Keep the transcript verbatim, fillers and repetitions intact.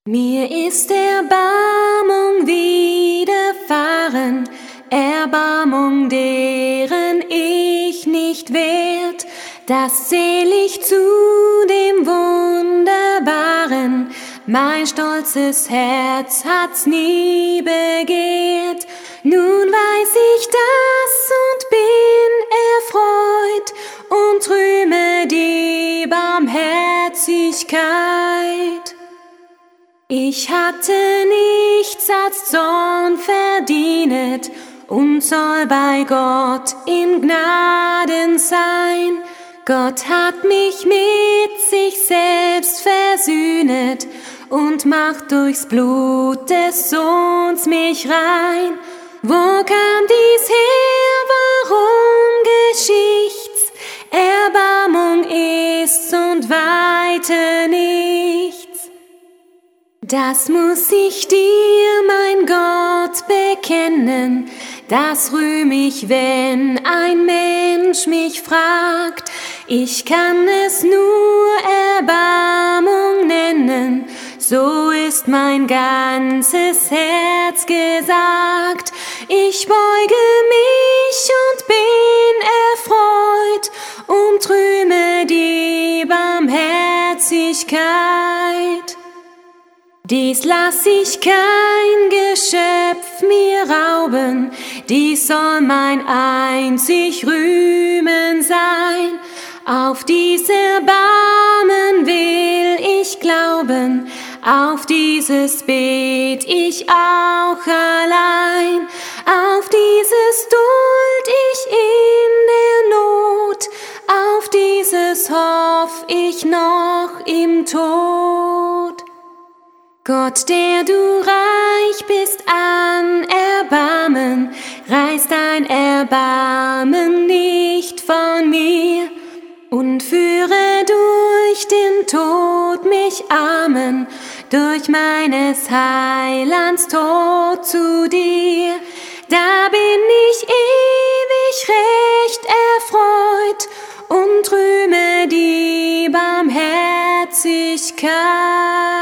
Mir ist Erbarmung widerfahren, Erbarmung, deren ich nicht wert, das zähl ich zu dem Wunderbaren, mein stolzes Herz hat's nie begehrt. Nun weiß ich das und bin erfreut und rühme die Barmherzigkeit. Ich hatte nichts als Zorn verdienet und soll bei Gott in Gnaden sein. Gott hat mich mit sich selbst versöhnet und macht durchs Blut des Sohns mich rein. Wo kam dies her? Warum geschieht's? Erbarmung ist's und weiter nichts. Das muss ich dir, mein Gott, bekennen, das rühm ich, wenn ein Mensch mich fragt. Ich kann es nur Erbarmung nennen, so ist mein ganzes Herz gesagt. Ich beuge mich und bin erfreut und rühme die Barmherzigkeit. Dies lass ich kein Geschöpf mir rauben, dies soll mein einzig Rühmen sein. Auf dies Erbarmen will ich glauben, auf dieses bet ich auch allein, auf dieses duld ich in der Not, auf dieses hoff ich noch im Tod. Gott, der du reich bist an Erbarmen, reiß dein Erbarmen nicht von mir und führe durch den Tod mich Armen, durch meines Heilands Tod zu dir. Da bin ich ewig recht erfreut und rühme die Barmherzigkeit.